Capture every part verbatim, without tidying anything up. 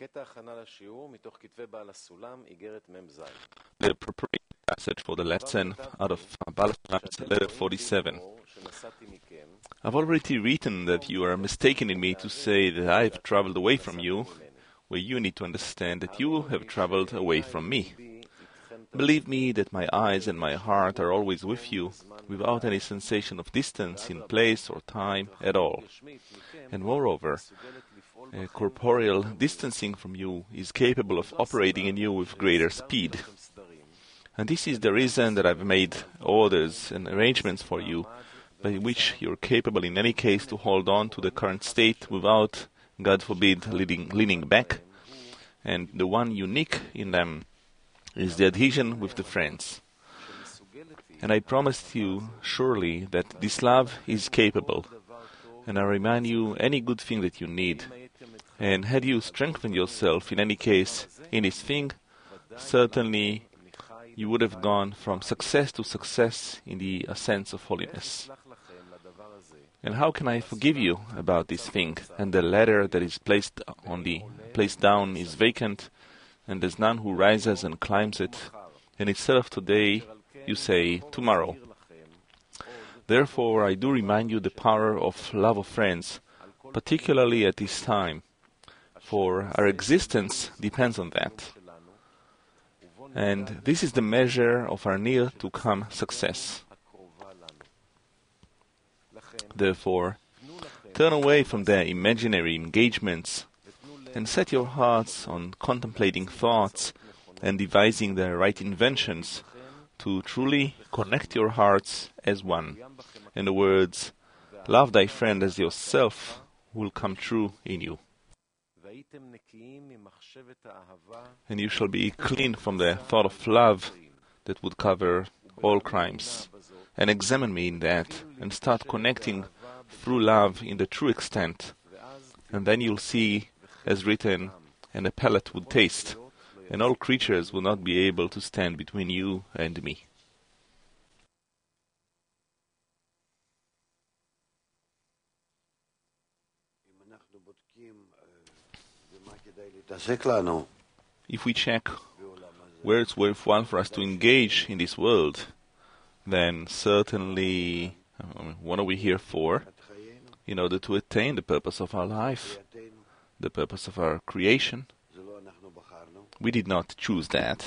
The preparation passage for the lesson out of Baal HaSulam's letter forty-seven. I've already written that you are mistaken in me to say that I have traveled away from you, where you need to understand that you have traveled away from me. Believe me that my eyes and my heart are always with you, without any sensation of distance in place or time at all. And moreover, a corporeal distancing from you is capable of operating in you with greater speed. And this is the reason that I've made orders and arrangements for you, by which you're capable in any case to hold on to the current state without, God forbid, leaning, leaning back. And the one unique in them is the adhesion with the friends. And I promised you surely that this love is capable, and I remind you any good thing that you need. And had you strengthened yourself in any case in this thing, certainly you would have gone from success to success in the ascents of holiness. And how can I forgive you about this thing? And the ladder that is placed on the placed down is vacant, and there's none who rises and climbs it. And instead of today, you say tomorrow. Therefore, I do remind you the power of love of friends, particularly at this time, for our existence depends on that. And this is the measure of our near-to-come success. Therefore, turn away from their imaginary engagements and set your hearts on contemplating thoughts and devising the right inventions to truly connect your hearts as one. And the words, love thy friend as yourself, will come true in you. And you shall be clean from the thought of love that would cover all crimes. And examine me in that, and start connecting through love in the true extent. And then you'll see, as written, and a palate would taste, and all creatures will not be able to stand between you and me. If we check where it's worthwhile for us to engage in this world, then certainly, I mean, what are we here for? In order to attain the purpose of our life, the purpose of our creation. We did not choose that.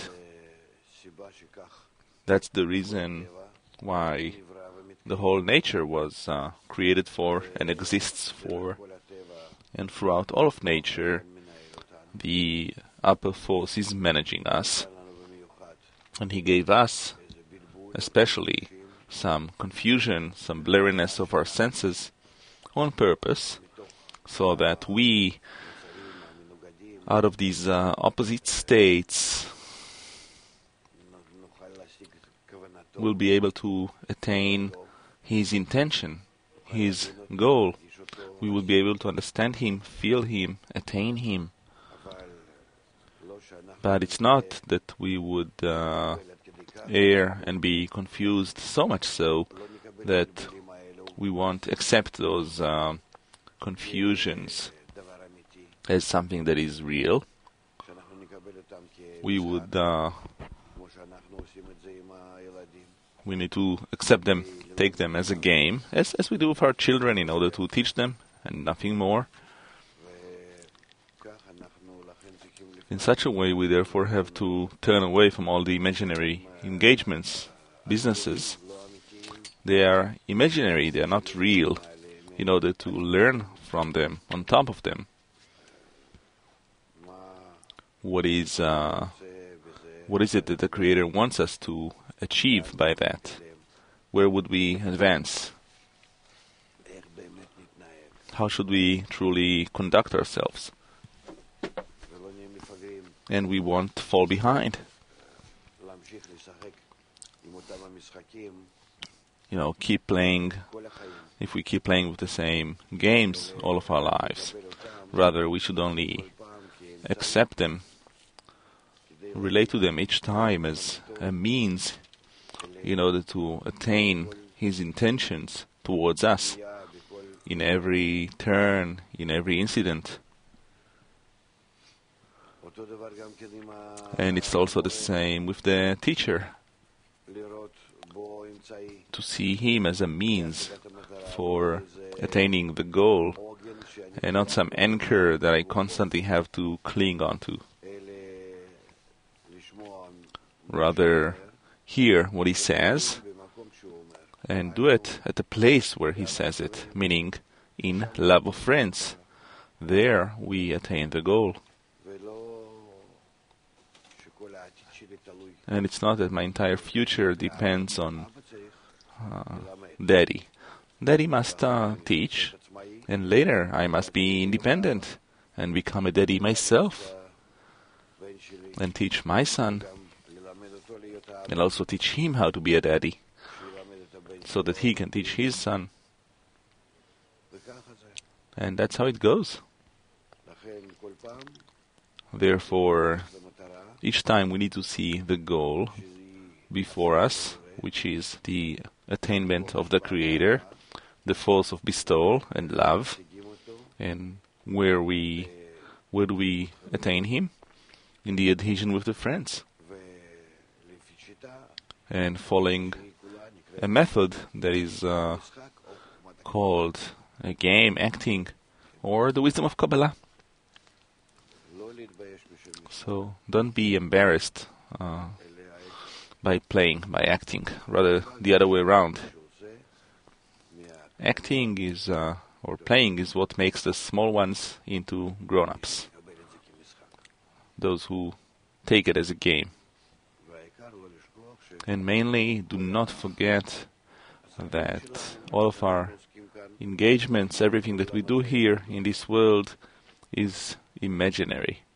That's the reason why the whole nature was uh, created for and exists for. And throughout all of nature, the upper force is managing us. And he gave us, especially, some confusion, some blurriness of our senses on purpose, so that we, out of these uh, opposite states, will be able to attain his intention, his goal. We will be able to understand him, feel him, attain him. But it's not that we would uh, err and be confused so much so that we won't accept those uh, confusions as something that is real. We would uh, we need to accept them, take them as a game, as as we do with our children, in order to teach them, and nothing more. In such a way, we therefore have to turn away from all the imaginary engagements, businesses. They are imaginary, they are not real, in order to learn from them, on top of them. What is, uh, what is it that the Creator wants us to achieve by that? Where would we advance? How should we truly conduct ourselves? And we won't fall behind. You know, keep playing, if we keep playing with the same games all of our lives. Rather, we should only accept them, relate to them each time as a means in order to attain his intentions towards us in every turn, in every incident. And it's also the same with the teacher, to see him as a means for attaining the goal, and not some anchor that I constantly have to cling onto. Rather, hear what he says and do it at the place where he says it, meaning in love of friends. There we attain the goal. And it's not that my entire future depends on uh, Daddy. Daddy must uh, teach, and later I must be independent and become a daddy myself, and teach my son, and also teach him how to be a daddy, so that he can teach his son. And that's how it goes. Therefore, each time we need to see the goal before us, which is the attainment of the Creator, the force of bestowal and love, and where we, where do we attain Him? In the adhesion with the friends. And following a method that is uh, called a game, acting, or the wisdom of Kabbalah. So don't be embarrassed uh, by playing, by acting, rather the other way around. Acting is, uh, or playing is what makes the small ones into grown-ups. Those who take it as a game. And mainly, do not forget that all of our engagements, everything that we do here in this world is imaginary.